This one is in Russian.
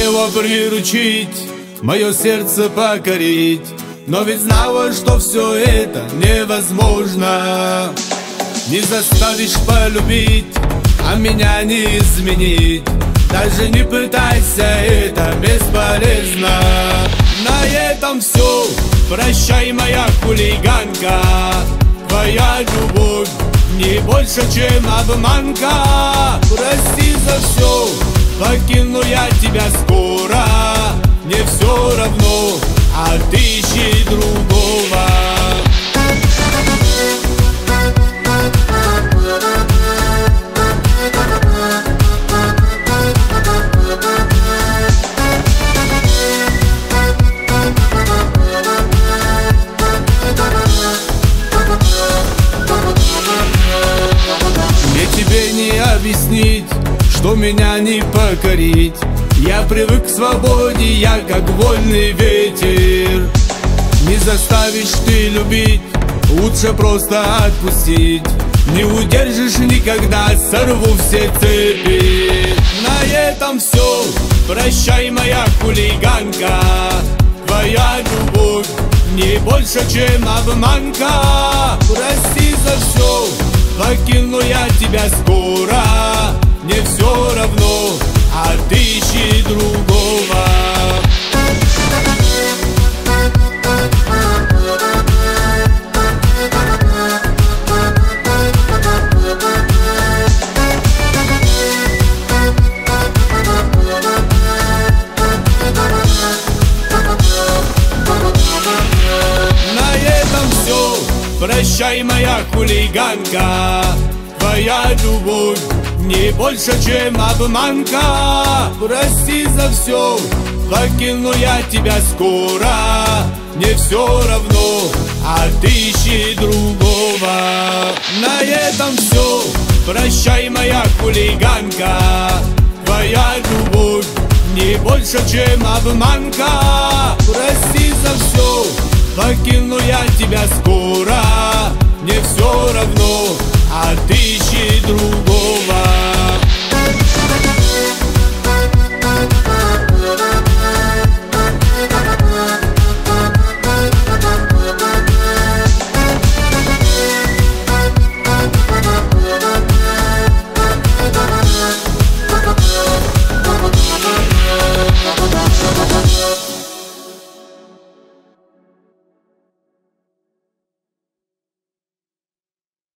его приручить, мое сердце покорить. Но ведь знала, что все это невозможно. Не заставишь полюбить, а меня не изменить. Даже не пытайся, это бесполезно. На этом все, прощай, моя хулиганка. Твоя любовь не больше, чем обманка. Прости за все, покину я тебя скоро. Мне все равно, а ты ищи другого. Тебе не объяснить, что меня не покорить. Я привык к свободе, я как вольный ветер. Не заставишь ты любить, лучше просто отпустить. Не удержишь никогда, сорву все цепи. На этом все, прощай, моя хулиганка. Твоя любовь не больше, чем обманка. Прости за все, покину я тебя скоро. Мне все равно, а ты ищи другого. На этом все, прощай, моя хулиганка. Твоя любовь не больше, чем обманка. Прости за все, покину я тебя скоро. Мне все равно, а ты ищи другого. На этом все, прощай, моя хулиганка. Твоя любовь не больше, чем обманка. Прости за все, покину я тебя скоро. Мне все равно, а ты